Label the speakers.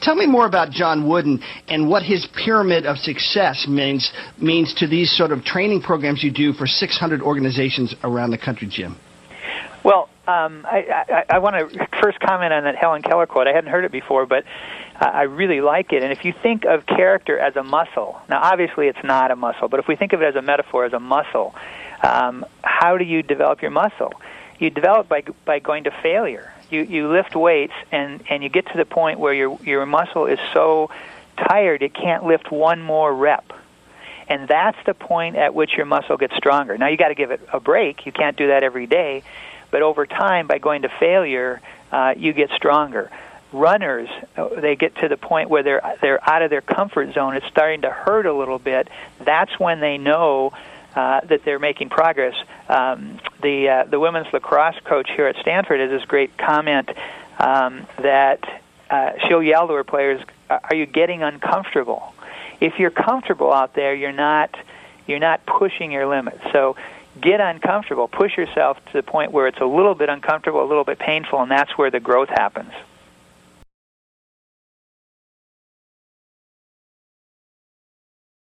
Speaker 1: Tell me more about John Wooden and what his pyramid of success means to these sort of training programs you do for 600 organizations around the country, Jim.
Speaker 2: Well, I want to first comment on that Helen Keller quote. I hadn't heard it before, but I really like it. And if you think of character as a muscle, now obviously it's not a muscle, but if we think of it as a metaphor, as a muscle, how do you develop your muscle? You develop by going to failure. You lift weights, and you get to the point where your muscle is so tired it can't lift one more rep. And that's the point at which your muscle gets stronger. Now, you got to give it a break. You can't do that every day. But over time, by going to failure, you get stronger. Runners, they get to the point where they're out of their comfort zone. It's starting to hurt a little bit. That's when they know that they're making progress. The women's lacrosse coach here at Stanford has this great comment that she'll yell to her players, "Are you getting uncomfortable?" If you're comfortable out there, you're not pushing your limits. So get uncomfortable. Push yourself to the point where it's a little bit uncomfortable, a little bit painful, and that's where the growth happens.